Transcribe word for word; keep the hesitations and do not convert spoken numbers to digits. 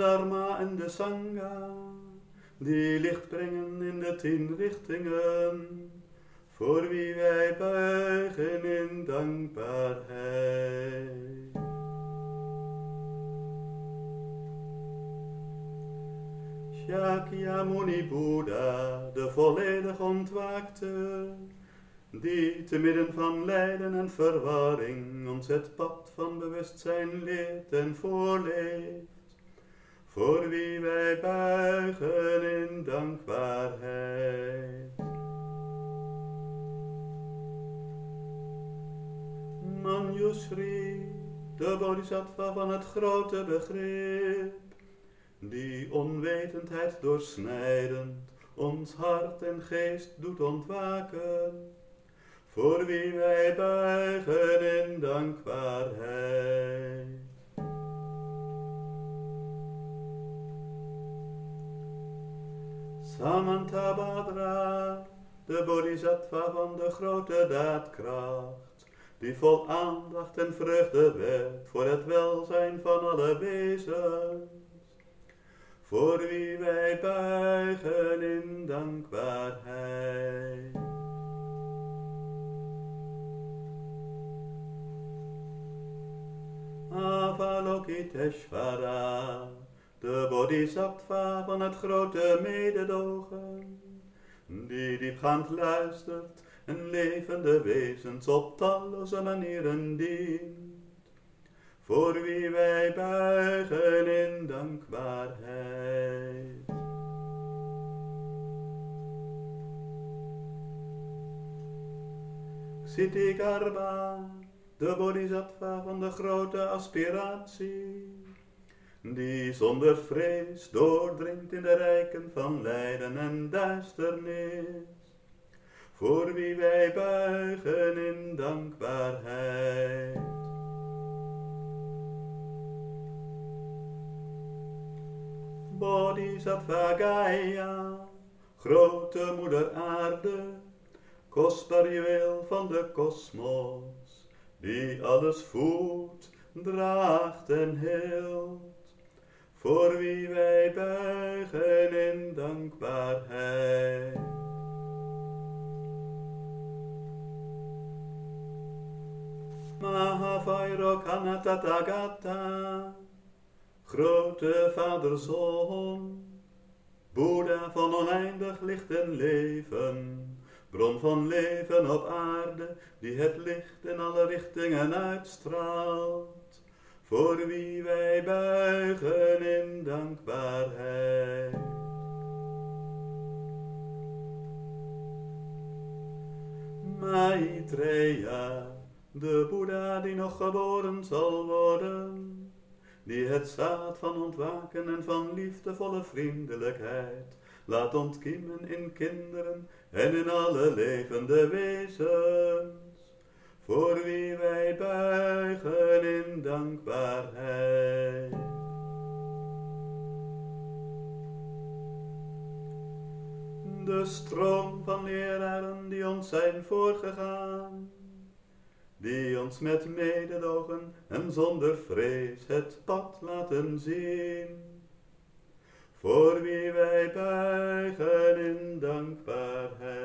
Dharma en de Sangha, die licht brengen in de tien richtingen, voor wie wij buigen in dankbaarheid. Shakyamuni Boeddha, de volledig ontwaakte, die te midden van lijden en verwarring ons het pad van bewustzijn leert en voorleeft, voor wie wij buigen in dankbaarheid. Manjushri, de bodhisattva van het grote begrip, die onwetendheid doorsnijdend ons hart en geest doet ontwaken, voor wie wij buigen in dankbaarheid. Samantabhadra, de bodhisattva van de grote daadkracht, die vol aandacht en vreugde werkt voor het welzijn van alle wezens, voor wie wij buigen in dankbaarheid. Avalokiteshvara, de bodhisattva van het grote mededogen, die diepgaand luistert en levende wezens op talloze manieren dient, voor wie wij buigen in dankbaarheid. Ksitigarbha, de bodhisattva van de grote aspiratie, die zonder vrees doordringt in de rijken van lijden en duisternis, voor wie wij buigen in dankbaarheid. Bodhisattva Gaia, grote moeder aarde, kostbaar juweel van de kosmos, die alles voedt, draagt en heelt, voor wie wij buigen in dankbaarheid. Mahavairokana Tathagata, grote Vader-Zoon, Boeddha van oneindig licht en leven, bron van leven op aarde, die het licht in alle richtingen uitstraalt, voor wie wij buigen in dankbaarheid. Maitreya, de Boeddha die nog geboren zal worden, die het zaad van ontwaken en van liefdevolle vriendelijkheid laat ontkiemen in kinderen en in alle levende wezens, voor wie wij buigen in dankbaarheid. De stroom van leraren die ons zijn voorgegaan, die ons met mededogen en zonder vrees het pad laten zien, voor wie wij buigen in dankbaarheid.